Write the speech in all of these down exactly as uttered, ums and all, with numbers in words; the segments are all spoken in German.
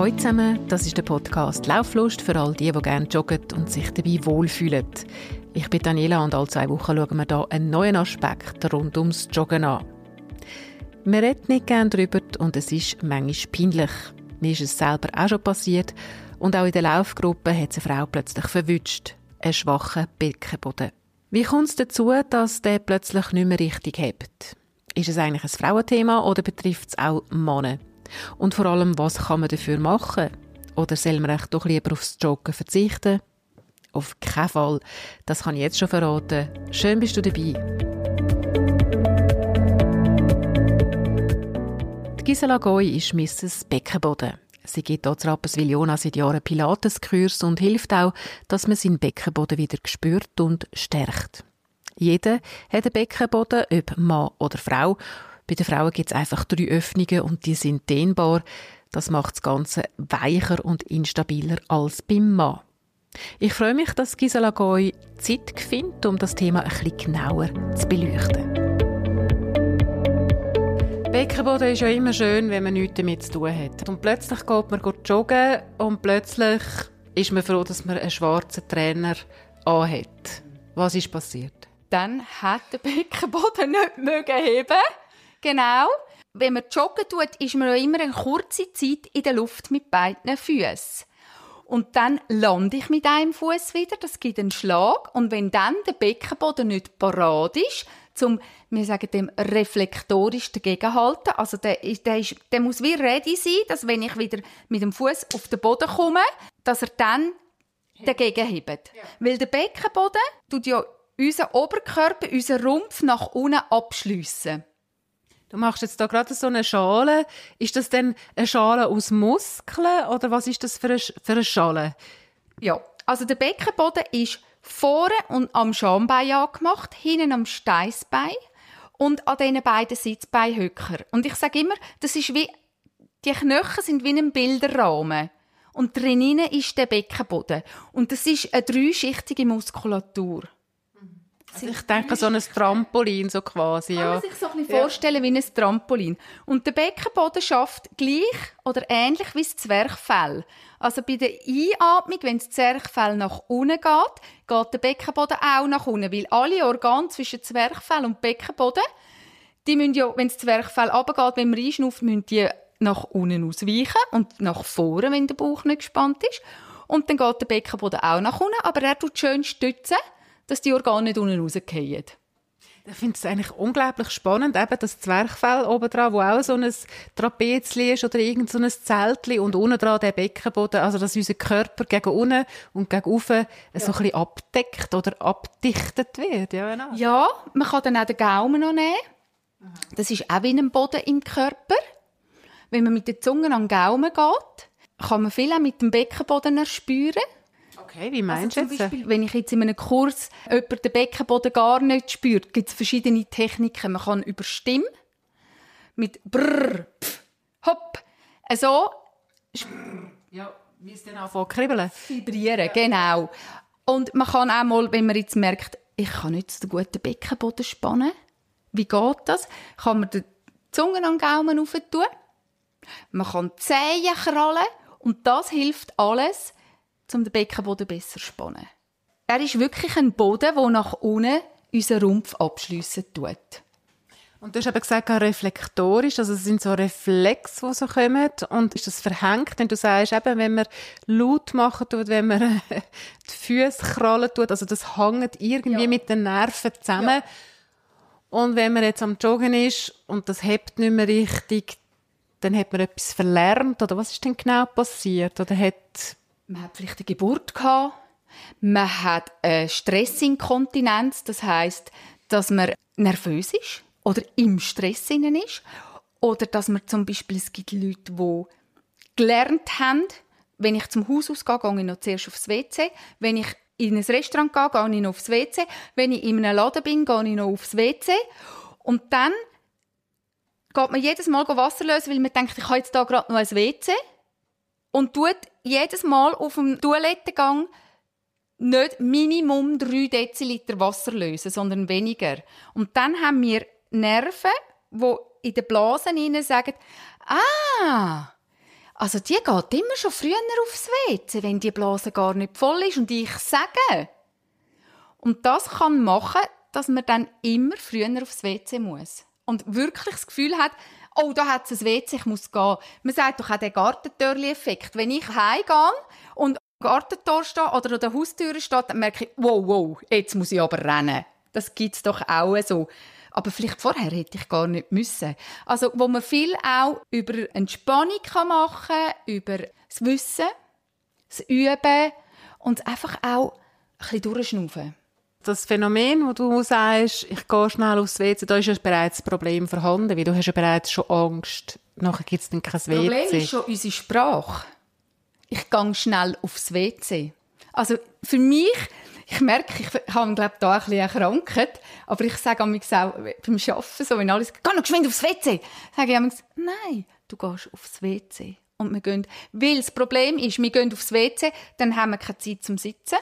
Hallo zusammen, das ist der Podcast «Lauflust» für all die, die gerne joggen und sich dabei wohlfühlen. Ich bin Daniela und alle zwei Wochen schauen wir hier einen neuen Aspekt rund ums Joggen an. Man redet nicht gerne darüber und es ist manchmal peinlich. Mir ist es selber auch schon passiert und auch in der Laufgruppe hat es eine Frau plötzlich verwünscht. Einen schwachen Beckenboden. Wie kommt es dazu, dass der plötzlich nicht mehr richtig hebt? Ist es eigentlich ein Frauenthema oder betrifft es auch Männer? Und vor allem, was kann man dafür machen? Oder soll man echt doch lieber aufs Joggen verzichten? Auf keinen Fall. Das kann ich jetzt schon verraten. Schön bist du dabei. Die Gisela Goy ist Misses Beckenboden. Sie gibt hier zu Rapperswil-Jona seit Jahren Pilates-Kurs und hilft auch, dass man seinen Beckenboden wieder spürt und stärkt. Jeder hat einen Beckenboden, ob Mann oder Frau. Bei den Frauen gibt es einfach drei Öffnungen und die sind dehnbar. Das macht das Ganze weicher und instabiler als beim Mann. Ich freue mich, dass Gisela Goy Zeit findet, um das Thema ein bisschen genauer zu beleuchten. Beckenboden ist ja immer schön, wenn man nichts damit zu tun hat. Und plötzlich geht man joggen und plötzlich ist man froh, dass man einen schwarzen Trainer anhat. Was ist passiert? Dann hat der Beckenboden nicht mögen heben. Genau. Wenn man joggen tut, ist man auch immer eine kurze Zeit in der Luft mit beiden Füßen. Und dann lande ich mit einem Fuß wieder, das gibt einen Schlag. Und wenn dann der Beckenboden nicht parat ist, zum, wir sagen dem, reflektorisch dagegenhalten, also der, der, ist, der muss wie ready sein, dass wenn ich wieder mit dem Fuß auf den Boden komme, dass er dann dagegen hebt. Ja. Weil der Beckenboden tut ja unseren Oberkörper, unseren Rumpf nach unten abschliessen. Du machst jetzt da gerade so eine Schale. Ist das denn eine Schale aus Muskeln oder was ist das für eine, für eine Schale? Ja, also der Beckenboden ist vorne und am Schambein angemacht, hinten am Steißbein und an diesen beiden Sitzbeinhöcker. Und ich sage immer, das ist wie, die Knochen sind wie ein Bilderrahmen. Und drinnen ist der Beckenboden. Und das ist eine dreischichtige Muskulatur. Also ich denke, so ein Trampolin, so quasi, ja. Kann man sich so ein bisschen vorstellen wie ein Trampolin. Und der Beckenboden schafft gleich oder ähnlich wie das Zwerchfell. Also bei der Einatmung, wenn das Zwerchfell nach unten geht, geht der Beckenboden auch nach unten. Weil alle Organe zwischen Zwerchfell und Beckenboden, die müssen ja, wenn das Zwerchfell runtergeht, wenn man einschnauft, müssen die nach unten ausweichen und nach vorne, wenn der Bauch nicht gespannt ist. Und dann geht der Beckenboden auch nach unten, aber er tut schön stützen, dass die Organe nicht unten rausfallen. Ich finde es eigentlich unglaublich spannend, eben das Zwerchfell oben dran, wo auch so ein Trapezli ist oder irgend so ein Zeltli und unten dran der Beckenboden, also dass unser Körper gegen unten und gegen oben ja. so ein bisschen abdeckt oder abdichtet wird. Ja, genau. Ja, man kann dann auch den Gaumen noch nehmen. Aha. Das ist auch wie ein Boden im Körper. Wenn man mit der Zunge an den Gaumen geht, kann man viel auch mit dem Beckenboden erspüren. Okay, wie meinst du also jetzt? Beispiel, wenn ich jetzt in einem Kurs jemanden den Beckenboden gar nicht spürt, gibt es verschiedene Techniken. Man kann über Stimme mit brrr, pf, hopp, so ja, wie es dann anfängt kribbeln. Vibrieren, genau. Und man kann auch mal, wenn man jetzt merkt, ich kann nicht so gut den Beckenboden spannen, wie geht das? Kann man die Zunge an den Gaumen rauf tun. Man kann die Zehen krallen und das hilft alles, um den Beckenboden besser zu spannen. Er ist wirklich ein Boden, der nach unten unseren Rumpf abschliessen tut. Und du hast eben gesagt, reflektorisch, also es sind so Reflexe, die so kommen. Und ist das verhängt, wenn du sagst, eben, wenn man laut machen tut, wenn man die Füße krallen tut, also das hängt irgendwie ja. mit den Nerven zusammen. Ja. Und wenn man jetzt am Joggen ist und das hebt nicht mehr richtig, dann hat man etwas verlernt, oder was ist denn genau passiert? Oder hat Man hat vielleicht eine Geburt gehabt. Man hat eine Stressinkontinenz. Das heisst, dass man nervös ist oder im Stress innen ist. Oder dass man zum Beispiel, es gibt Leute, die gelernt haben, wenn ich zum Haus ausgehe, gehe ich noch zuerst aufs W C. Wenn ich in ein Restaurant gehe, gehe ich noch aufs W C. Wenn ich in einem Laden bin, gehe ich noch aufs W C. Und dann geht man jedes Mal Wasser lösen, weil man denkt, ich habe jetzt da gerade noch ein W C. Und tut jedes Mal auf dem Toilettengang nicht Minimum drei Deziliter Wasser lösen, sondern weniger. Und dann haben wir Nerven, die in den Blasen hinein sagen, ah, Also die geht immer schon früher aufs W C, wenn die Blase gar nicht voll ist und ich sage. Und das kann machen, dass man dann immer früher aufs W C muss. Und wirklich das Gefühl hat, oh, da hat es ein W C, ich muss gehen. Man sagt doch auch den Gartentörli-Effekt. Wenn ich heimgehe und am Gartentor stehe oder an der Haustür stehe, dann merke ich, wow, wow, jetzt muss ich aber rennen. Das gibt es doch auch so. Aber vielleicht vorher hätte ich gar nicht müssen. Also, wo man viel auch über Entspannung machen kann, über das Wissen, das Üben und einfach auch ein bisschen durchschnaufen. Das Phänomen, wo du sagst, ich gehe schnell aufs W C, da ist ja bereits das Problem vorhanden, weil du hast ja bereits schon Angst, nachher gibt es dann kein W C. Das Problem ist schon unsere Sprache. Ich gehe schnell aufs W C. Also für mich, ich merke, ich habe glaube da ein bisschen erkrankt, aber ich sage manchmal auch beim Arbeiten, so, wenn alles, geh noch geschwind aufs W C, sage ich manchmal, nein, du gehst aufs W C. Und wir gehen, weil das Problem ist, wir gehen aufs W C, dann haben wir keine Zeit zum Sitzen.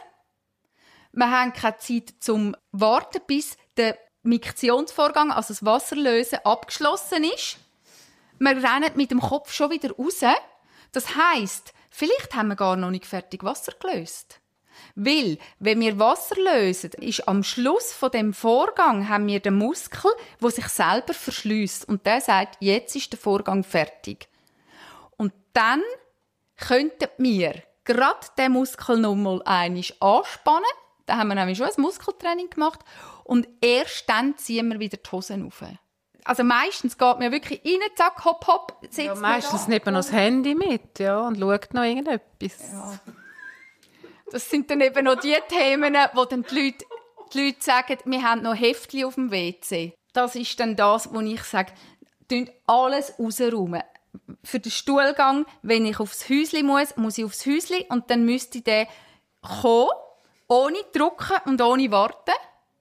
Wir haben keine Zeit zum Warten, bis der Miktionsvorgang, also das Wasserlösen, abgeschlossen ist. Wir rennen mit dem Kopf schon wieder raus. Das heisst, vielleicht haben wir gar noch nicht fertig Wasser gelöst. Weil, wenn wir Wasser lösen, ist am Schluss von dem Vorgang haben wir den Muskel, der sich selber verschliesst und der sagt, jetzt ist der Vorgang fertig. Und dann könnten wir gerade den Muskel noch mal einmal anspannen. Da haben wir nämlich schon ein Muskeltraining gemacht und erst dann ziehen wir wieder die Hosen auf. Also meistens geht man wirklich rein, zack, hopp, hopp, sitzt ja, meistens nimmt man noch das Handy mit, ja, und schaut noch irgendetwas. Ja. Das sind dann eben noch die Themen, wo dann die Leute, die Leute sagen, wir haben noch Heftchen auf dem W C. Das ist dann das, wo ich sage, tun alles rausräumen. Für den Stuhlgang, wenn ich aufs Häuschen muss, muss ich aufs Häuschen und dann müsste der kommen, ohne drucken und ohne warten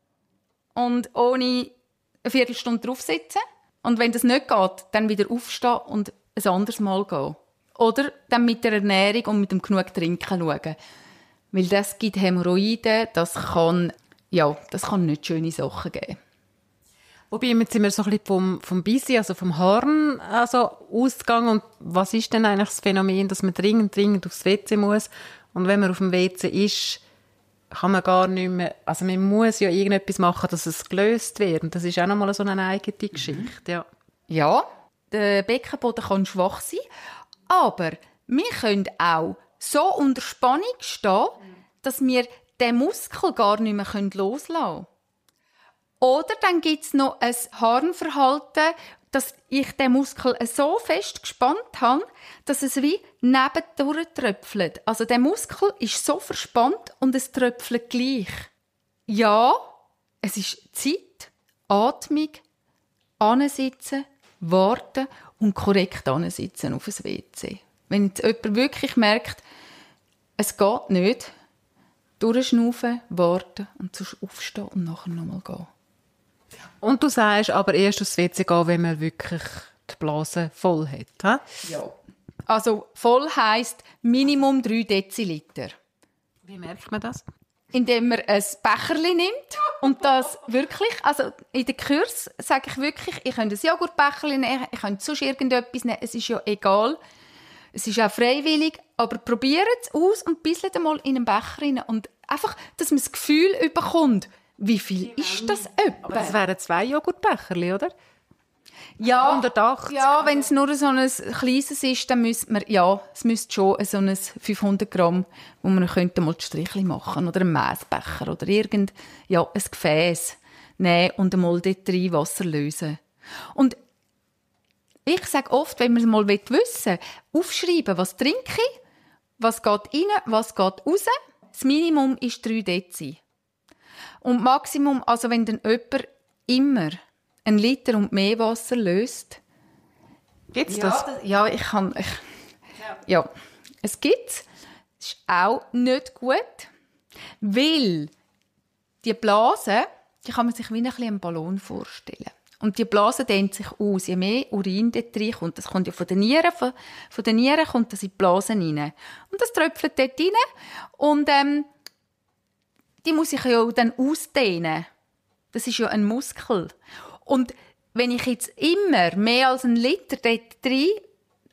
und ohne eine Viertelstunde drauf sitzen. Und wenn das nicht geht, dann wieder aufstehen und ein anderes Mal gehen. Oder dann mit der Ernährung und mit dem genug Trinken schauen. Weil das gibt Hämorrhoiden, das kann, ja, das kann nicht schöne Sachen geben. Wobei, jetzt sind wir so ein bisschen vom, vom Bisi, also vom Horn, also ausgegangen. Und was ist denn eigentlich das Phänomen, dass man dringend, dringend aufs W C muss? Und wenn man auf dem W C ist, kann man gar nicht mehr, also man muss ja irgendetwas machen, dass es gelöst wird. Und das ist auch nochmal so eine eigene Geschichte, ja. Ja, der Beckenboden kann schwach sein, aber wir können auch so unter Spannung stehen, dass wir den Muskel gar nicht mehr loslassen können. Oder dann gibt es noch ein Harnverhalten, dass ich den Muskel so fest gespannt habe, dass es wie nebendurch tröpfelt. Also der Muskel ist so verspannt und es tröpfelt gleich. Ja, es ist Zeit, Atmung, ansitzen, warten und korrekt ansitzen auf ein W C. Wenn jetzt jemand wirklich merkt, es geht nicht, durchschnaufen, warten und sonst aufstehen und nachher nochmal gehen. Und du sagst aber erst aufs W C gehen, wenn man wirklich die Blase voll hat. He? Ja. Also voll heisst Minimum drei Deziliter. Wie merkt man das? Indem man ein Becherchen nimmt und das wirklich, also in den Kurs sage ich wirklich, ich könnte ein Joghurtbecherchen nehmen, ich könnte sonst irgendetwas nehmen, es ist ja egal. Es ist auch freiwillig, aber probiert es aus und bisselt einmal in einen Becher rein und einfach, dass man das Gefühl bekommt, wie viel ist das etwa? Aber das wären zwei Joghurtbecherchen, oder? Ja, hundertachtzig. Ja, wenn es nur so ein kleines ist, dann müsste man, ja, es müsste schon so ein fünfhundert Gramm, wo man könnte mal die Strichli machen oder einen Messbecher oder irgend, ja, ein Gefäß nehmen und einmal dort rein Wasser lösen. Und ich sage oft, wenn man mal wissen will, aufschreiben, was trinke ich, was geht rein, was geht raus. Das Minimum ist drei Dezi. Und Maximum, also wenn dann jemand immer einen Liter und mehr Wasser löst. Gibt's ja, das? das? Ja, ich kann. Ich, ja. ja, es gibt's. Das ist auch nicht gut, weil die Blase, die kann man sich wie ein bisschen einen Ballon vorstellen. Und die Blase dehnt sich aus. Je mehr Urin dort reinkommt, das kommt ja von den Nieren, von, von den Nieren kommt das in die Blase rein. Und das tröpfelt dort rein. Und ähm, die muss ich ja dann ausdehnen. Das ist ja ein Muskel. Und wenn ich jetzt immer mehr als einen Liter dort rein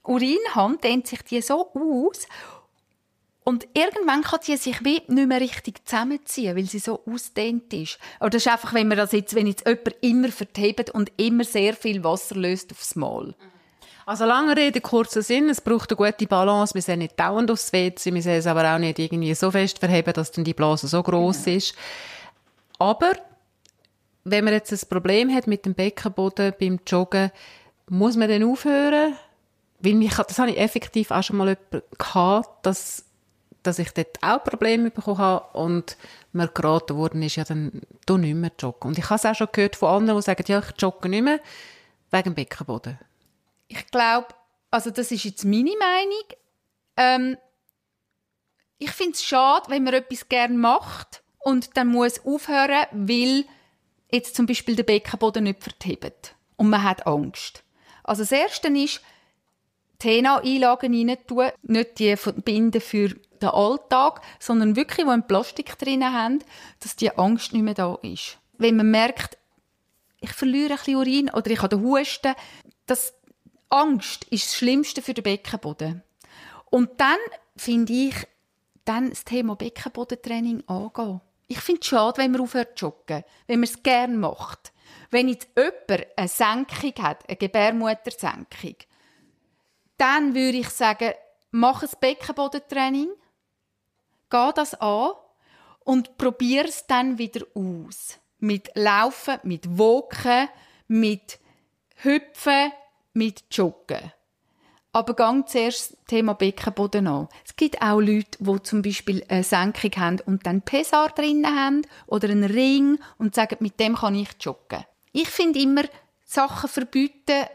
Urin habe, dehnt sich die so aus und irgendwann kann die sich wie nicht mehr richtig zusammenziehen, weil sie so ausdehnt ist. Aber das ist einfach, wenn man das jetzt, wenn jetzt jemand immer verhebt und immer sehr viel Wasser löst aufs Mal. Also lange Rede, kurzer Sinn, es braucht eine gute Balance. Wir sollen nicht dauernd aufs W C, wir sollen es aber auch nicht irgendwie so fest verheben, dass dann die Blase so gross mhm. ist. Aber wenn man jetzt ein Problem hat mit dem Beckenboden beim Joggen, muss man dann aufhören? Weil mich, das habe ich effektiv auch schon mal jemanden gehabt, dass, dass ich dort auch Probleme bekommen habe und mir geraten worden ist, ja, dann tu nicht mehr joggen. Und ich habe es auch schon gehört von anderen, die sagen, ja, ich jogge nicht mehr wegen dem Beckenboden. Ich glaube, also das ist jetzt meine Meinung. Ähm, ich finde es schade, wenn man etwas gerne macht und dann muss aufhören, weil jetzt zum Beispiel der Beckenboden nicht verhebt und man hat Angst. Also das Erste ist, T N A-Einlagen rein tun, nicht die Binden für den Alltag, sondern wirklich, die ein Plastik drin haben, dass die Angst nicht mehr da ist. Wenn man merkt, ich verliere ein bisschen Urin oder ich habe den Husten, das Angst ist das Schlimmste für den Beckenboden. Und dann finde ich, dann das Thema Beckenbodentraining angehen. Ich finde es schade, wenn man aufhört zu joggen, wenn man es gerne macht. Wenn jetzt jemand eine Senkung hat, eine Gebärmuttersenkung, dann würde ich sagen, mach ein Beckenbodentraining, geh das an und probier es dann wieder aus. Mit Laufen, mit Walken, mit Hüpfen, mit Joggen. Aber gang zuerst das Thema Beckenboden an. Es gibt auch Leute, die zum Beispiel eine Senkung haben und dann Pessar drin haben oder einen Ring und sagen, mit dem kann ich joggen. Ich finde immer, Sachen verbieten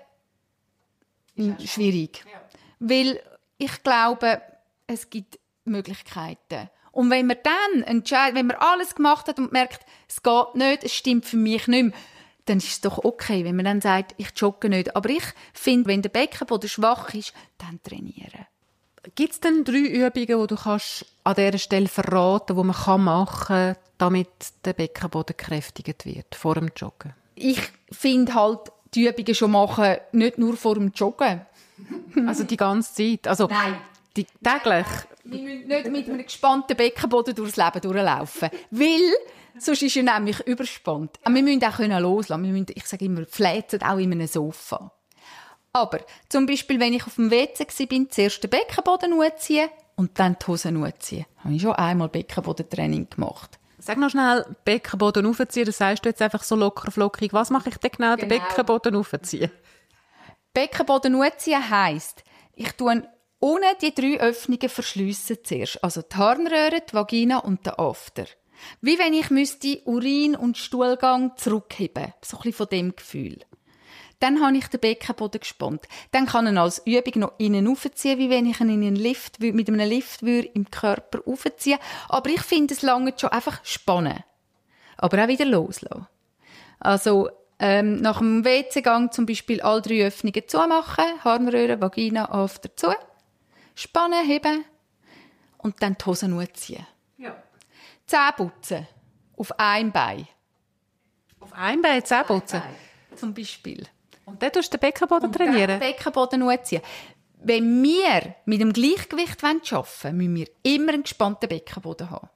schwierig. Ja. Weil ich glaube, es gibt Möglichkeiten. Und wenn man dann entscheidet, wenn man alles gemacht hat und merkt, es geht nicht, es stimmt für mich nicht mehr, dann ist es doch okay, wenn man dann sagt, ich jogge nicht. Aber ich finde, wenn der Beckenboden schwach ist, dann trainieren. Gibt es denn drei Übungen, die du kannst an dieser Stelle verraten, die man machen kann, damit der Beckenboden gekräftigt wird vor dem Joggen? Ich finde halt, die Übungen schon machen, nicht nur vor dem Joggen. Also die ganze Zeit? Also Nein. Die, täglich? Wir müssen nicht mit einem gespannten Beckenboden durchs Leben durchlaufen. Weil, sonst ist er nämlich überspannt. Aber wir müssen auch loslassen. Wir müssen, ich sage immer, fläzen auch in einem Sofa. Aber zum Beispiel, wenn ich auf dem W C war, zuerst den Beckenboden anziehen und dann die Hosen anziehen. Habe ich schon einmal Beckenbodentraining gemacht. Sag noch schnell, Beckenboden aufziehen, das sagst du jetzt einfach so locker flockig. Was mache ich denn genau, genau. den Beckenboden aufziehen? Beckenboden anziehen heisst, ich tue unten die drei Öffnungen verschliessen zuerst. Also die Harnröhre, die Vagina und der After. Wie wenn ich müsste Urin- und Stuhlgang zurückheben. So ein bisschen von dem Gefühl. Dann habe ich den Beckenboden gespannt. Dann kann ich als Übung noch innen aufziehen, wie wenn ich ihn in einen Lift, mit einem Lift im Körper aufziehen. Aber ich finde, es lange schon einfach spannen. Aber auch wieder loslassen. Also, ähm, nach dem W C-Gang zum Beispiel alle drei Öffnungen zumachen. Harnröhre, Vagina, After zu. Spannen, heben. Und dann die Hosen anziehen. Ja. Zähne putzen. Auf einem Bein. Auf einem Bein Zähne putzen? Zum Beispiel. Und dann tust du den Beckenboden trainieren? Und den Beckenboden anziehen. Wenn wir mit dem Gleichgewicht arbeiten wollen, müssen wir immer einen gespannten Beckenboden haben.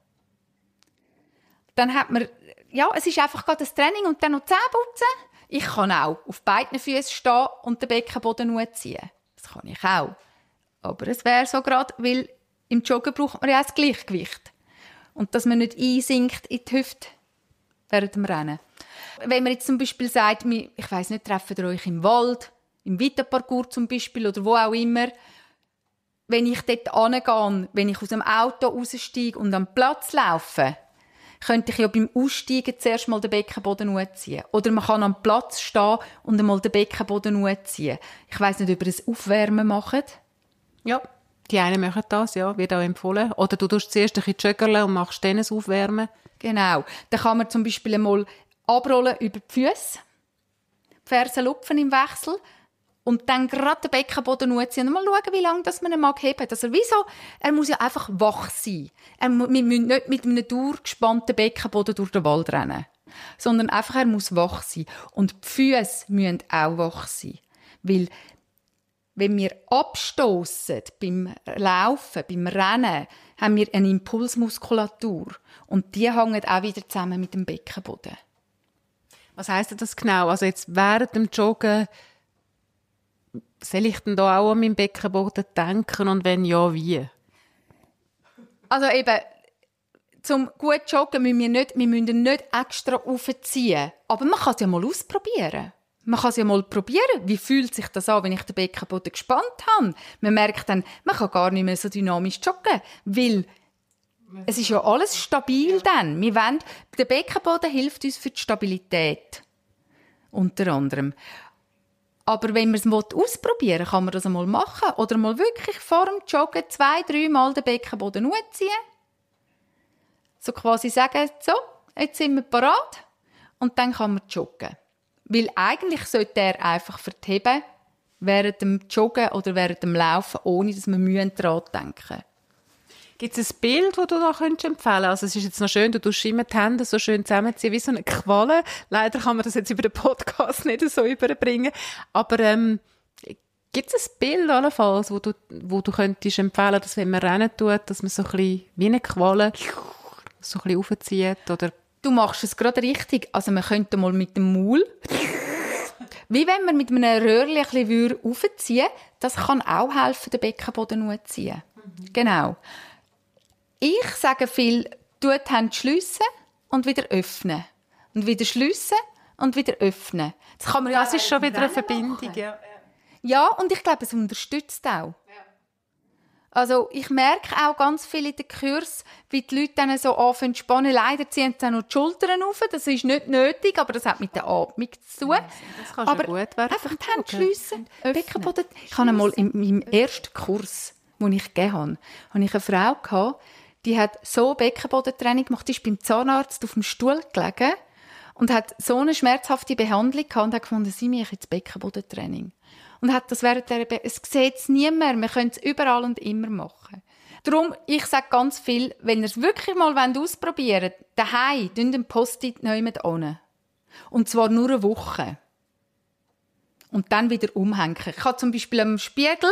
Dann hat man, ja, es ist einfach gerade das Training und dann noch Zähne putzen. Ich kann auch auf beiden Füßen stehen und den Beckenboden anziehen. Das kann ich auch. Aber es wäre so gerade, weil im Joggen braucht man ja auch das Gleichgewicht. Und dass man nicht einsinkt in die Hüfte während dem Rennen. Wenn man jetzt zum Beispiel sagt, ich weiss nicht, treffen ihr euch im Wald, im Vita-Parcours zum Beispiel oder wo auch immer, wenn ich dort hingehe, wenn ich aus dem Auto raussteige und am Platz laufe, könnte ich ja beim Aussteigen zuerst mal den Beckenboden anziehen. Oder man kann am Platz stehen und einmal den Beckenboden anziehen. Ich weiss nicht, ob ihr ein Aufwärmen macht. Ja, die einen machen das, ja, wird auch empfohlen. Oder du tust zuerst ein bisschen joggerle und machst dann ein Aufwärmen. Genau. Dann kann man zum Beispiel einmal abrollen über die Füße, die Fersen lupfen im Wechsel und dann gerade den Beckenboden anziehen und mal schauen, wie lange das man ihn mag heben. Also wieso? Er muss ja einfach wach sein. Er, wir müssen nicht mit einem durchgespannten Beckenboden durch den Wald rennen, sondern einfach, er muss wach sein. Und die Füße müssen auch wach sein. Weil wenn wir abstoßen beim Laufen, beim Rennen, haben wir eine Impulsmuskulatur. Und die hängen auch wieder zusammen mit dem Beckenboden. Was heisst das genau? Also jetzt während dem Joggen, soll ich denn da auch an meinen Beckenboden denken und wenn ja, wie? Also eben, zum gut joggen müssen wir nicht, wir müssen nicht extra aufziehen. Aber man kann es ja mal ausprobieren. Man kann es ja mal probieren. Wie fühlt sich das an, wenn ich den Beckenboden gespannt habe? Man merkt dann, man kann gar nicht mehr so dynamisch joggen, weil es ist ja alles stabil dann. Wir wollen, der Beckenboden hilft uns für die Stabilität. Unter anderem. Aber wenn man es ausprobieren will, kann man das einmal machen. Oder mal wirklich vor dem Joggen zwei, drei Mal den Beckenboden hochziehen. So quasi sagen, so, jetzt sind wir parat. Und dann kann man joggen. Weil eigentlich sollte er einfach verheben während dem Joggen oder während dem Laufen, ohne dass man daran denken. Gibt es ein Bild, das du da empfehlen könntest? Also es ist jetzt noch schön, du tust immer die Hände so schön zusammenziehen, wie so eine Qualle. Leider kann man das jetzt über den Podcast nicht so überbringen. Aber ähm, gibt es ein Bild allenfalls, wo du, wo du könntest empfehlen, dass wenn man rennen tut, dass man so ein bisschen wie eine Qualle so ein bisschen aufzieht? Oder? Du machst es gerade richtig. Also man könnte mal mit dem Maul, wie wenn man mit einem Röhrchen ein bisschen aufziehen würde, das kann auch helfen, den Beckenboden hochzuziehen. Mhm. Genau. Ich sage viel, tu die Hände schliessen und wieder öffnen. Und wieder schliessen und wieder öffnen. Das kann man ja das ist schon wieder eine Verbindung. Ja. ja, und ich glaube, es unterstützt auch. Ja. Also ich merke auch ganz viel in den Kursen, wie die Leute dann so anfangen zu spannen. Leider ziehen sie dann noch die Schultern auf. Das ist nicht nötig, aber das hat mit der Atmung zu tun. Das kann schon aber gut werden. Einfach die Hände schliessen, Beckenboden. Ich habe einmal in meinem ersten Kurs, den ich gegeben habe, habe ich eine Frau gehabt, die hat so Beckenbodentraining gemacht, die ist beim Zahnarzt auf dem Stuhl gelegen und hat so eine schmerzhafte Behandlung gehabt und hat gefunden, sie mache jetzt Beckenbodentraining. Und hat das während der Be- es sieht es nie mehr, wir können es überall und immer machen. Darum, ich sage ganz viel, wenn ihr es wirklich mal ausprobieren wollt, daheim, tun einen Post-it nehmt an. Und zwar nur eine Woche. Und dann wieder umhängen. Ich habe zum Beispiel am Spiegel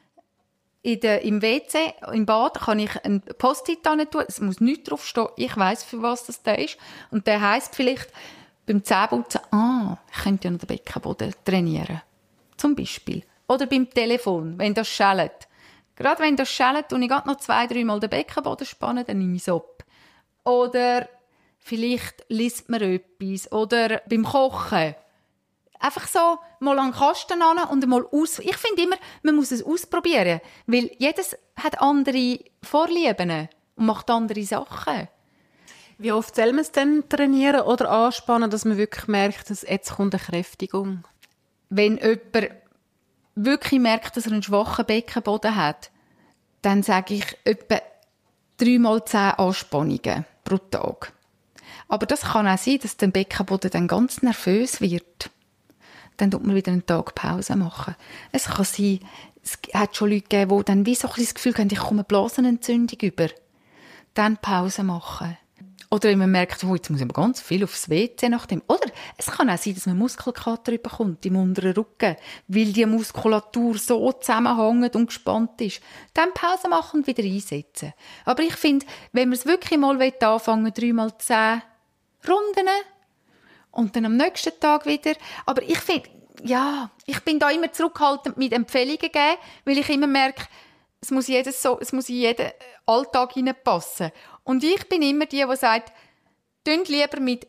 In der, im W C, im Bad, kann ich ein Post-it tun. Es muss nichts draufstehen. Ich weiss, für was das da ist. Und der heisst vielleicht beim Zähneputzen, ah, ich könnte ja noch den Beckenboden trainieren. Zum Beispiel. Oder beim Telefon, wenn das schellt. Gerade wenn das schellt und ich gerade noch zwei, drei Mal den Beckenboden spannen, dann nehme ich es ab. Oder vielleicht liest man etwas. Oder beim Kochen. Einfach so mal an den Kasten ran und mal aus. Ich finde immer, man muss es ausprobieren. Weil jedes hat andere Vorlieben und macht andere Sachen. Wie oft soll man es denn trainieren oder anspannen, dass man wirklich merkt, dass jetzt kommt eine Kräftigung? Wenn jemand wirklich merkt, dass er einen schwachen Beckenboden hat, dann sage ich etwa drei mal zehn Anspannungen pro Tag. Aber das kann auch sein, dass der Beckenboden dann ganz nervös wird. Dann tut man wieder einen Tag Pause machen. Es kann sein, es hat schon Leute gegeben, die dann wie so ein bisschen das Gefühl haben, ich komme eine Blasenentzündung über. Dann Pause machen. Oder wenn man merkt, oh, jetzt muss ich ganz viel aufs W C nach dem. Oder es kann auch sein, dass man Muskelkater bekommt im unteren Rücken, weil die Muskulatur so zusammenhängt und gespannt ist. Dann Pause machen und wieder einsetzen. Aber ich finde, wenn man es wirklich mal anfangen will, drei mal zehn Runden, und dann am nächsten Tag wieder. Aber ich finde, ja, ich bin da immer zurückhaltend mit Empfehlungen geben, weil ich immer merke, es muss, jedes so, es muss in jeden Alltag hineinpassen. Und ich bin immer die, die sagt, tun lieber mit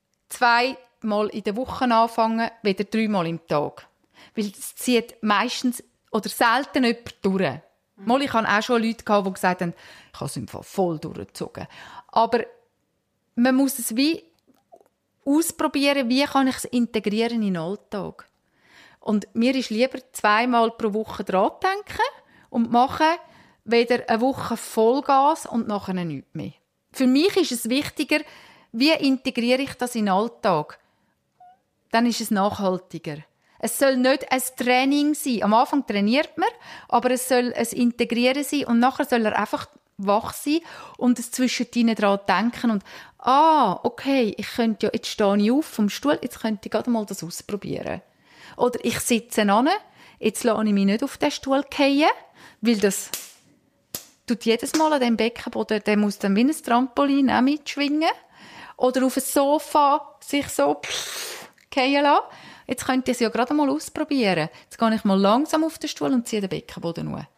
zweimal in der Woche anfangen, weder dreimal im Tag. Weil es zieht meistens oder selten jemand durch. Mhm. Mal, ich hatte auch schon Leute gehabt, die gesagt haben, ich habe es im Fall voll durchgezogen. Aber man muss es wie ausprobieren, wie kann ich es integrieren in den Alltag. Und mir ist lieber zweimal pro Woche dran denken und machen, weder eine Woche Vollgas und nachher nichts mehr. Für mich ist es wichtiger, wie integriere ich das in den Alltag. Dann ist es nachhaltiger. Es soll nicht ein Training sein. Am Anfang trainiert man, aber es soll ein Integrieren sein und nachher soll er einfach wach sein und es zwischendrin daran denken und ah, okay, ich könnte ja, jetzt stehe ich auf vom Stuhl, jetzt könnte ich gerade mal das ausprobieren. Oder ich sitze an, jetzt lasse ich mich nicht auf den Stuhl fallen, weil das tut jedes Mal an dem Beckenboden, der muss dann wie ein Trampolin auch mitschwingen. Oder auf dem Sofa sich so fallen lassen. Jetzt könnt ihr es ja gerade mal ausprobieren. Jetzt gehe ich mal langsam auf den Stuhl und ziehe den Beckenboden hoch.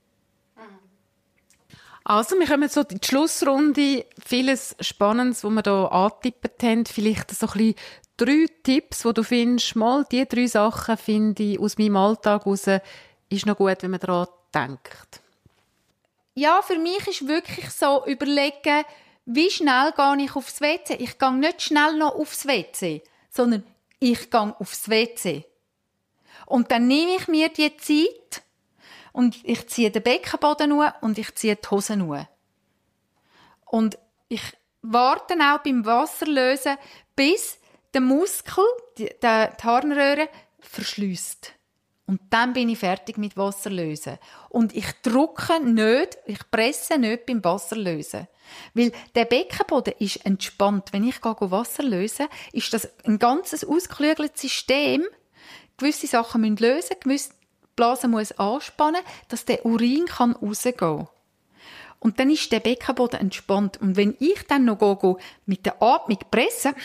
Also, wir kommen so in die Schlussrunde. Vieles Spannendes, was wir hier angetippt haben. Vielleicht so ein bisschen drei Tipps, die du findest. Mal, diese drei Sachen finde ich aus meinem Alltag raus, ist noch gut, wenn man daran denkt. Ja, für mich ist wirklich so überlegen, wie schnell gehe ich aufs W C. Ich gehe nicht schnell noch aufs W C, sondern ich gehe aufs W C. Und dann nehme ich mir die Zeit und ich ziehe den Beckenboden hoch und ich ziehe die Hosen hoch. Und ich warte auch beim Wasserlösen, bis der Muskel, die, die Harnröhre, verschliesst. Und dann bin ich fertig mit Wasserlösen. Und ich drücke nicht, ich presse nicht beim Wasserlösen. Weil der Beckenboden ist entspannt. Wenn ich Wasser löse, ist das ein ganzes ausgeklügeltes System. Gewisse Sachen müssen lösen, gewisse Blase muss anspannen, dass der Urin kann rausgehen kann. Und dann ist der Beckenboden entspannt. Und wenn ich dann noch gehe, gehe, mit der Atmung presse,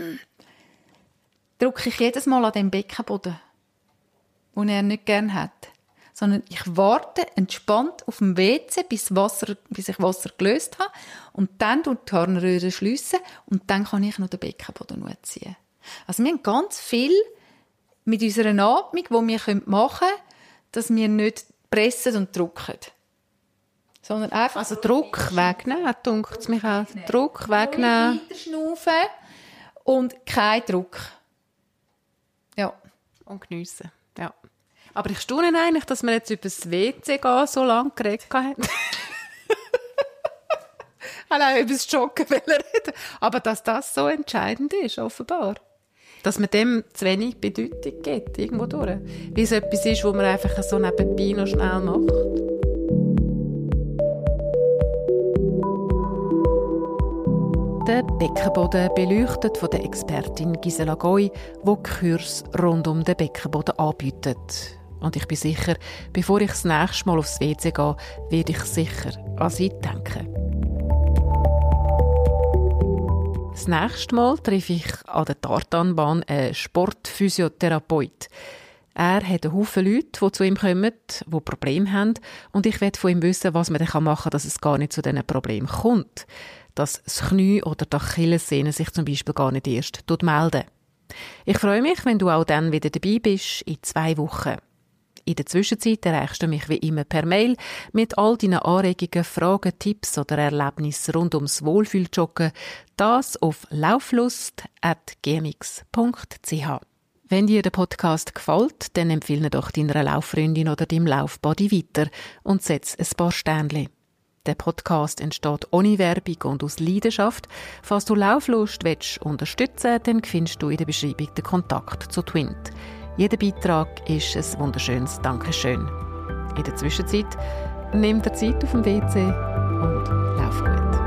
drücke ich jedes Mal an den Beckenboden, den er nicht gerne hat. Sondern ich warte entspannt auf dem W C, bis, Wasser, bis ich Wasser gelöst habe. Und dann tue ich die Harnröhre schliessen und dann kann ich noch den Beckenboden ziehen. Also wir haben ganz viel mit unserer Atmung, die wir machen können, dass wir nicht pressen und drücken. Sondern einfach... Also Druck wegnehmen, dunkt es mich auch. Druck wegnehmen. Weiter schnaufen und kein Druck. Ja. Und geniessen. Ja. Aber ich staune eigentlich, dass wir jetzt über das W C gehen so lange geredet haben. Allein über das Joggen reden. Aber dass das so entscheidend ist, offenbar. Dass man dem zu wenig Bedeutung gibt, irgendwo durch. Wie es etwas ist, wo man einfach so nebenbei noch schnell macht. Der Beckenboden beleuchtet von der Expertin Gisela Goy, die Kurs rund um den Beckenboden anbietet. Und ich bin sicher, bevor ich das nächste Mal aufs W C gehe, werde ich sicher an sie denken. Das nächste Mal treffe ich an der Tartanbahn einen Sportphysiotherapeut. Er hat einen Haufen Leute, die zu ihm kommen, die Probleme haben. Und ich will von ihm wissen, was man dann machen kann, dass es gar nicht zu diesen Problemen kommt. Dass das Knie oder die Achillessehne sich zum Beispiel gar nicht erst melden. Ich freue mich, wenn du auch dann wieder dabei bist, in zwei Wochen. In der Zwischenzeit erreichst du mich wie immer per Mail mit all deinen Anregungen, Fragen, Tipps oder Erlebnissen rund ums Wohlfühljoggen. Das auf lauflust at gmx punkt c h. Wenn dir der Podcast gefällt, dann empfehle doch deiner Lauffreundin oder deinem Laufbody weiter und setz ein paar Sternchen. Der Podcast entsteht ohne Werbung und aus Leidenschaft. Falls du Lauflust willst unterstützen, dann findest du in der Beschreibung den Kontakt zu Twint. Jeder Beitrag ist ein wunderschönes Dankeschön. In der Zwischenzeit nimm dir Zeit auf dem W C und lauf gut.